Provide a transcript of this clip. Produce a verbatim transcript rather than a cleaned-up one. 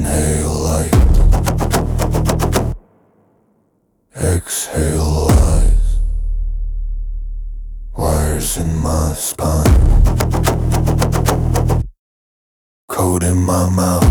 Inhale light, exhale lies. Wires in my spine, code in my mouth.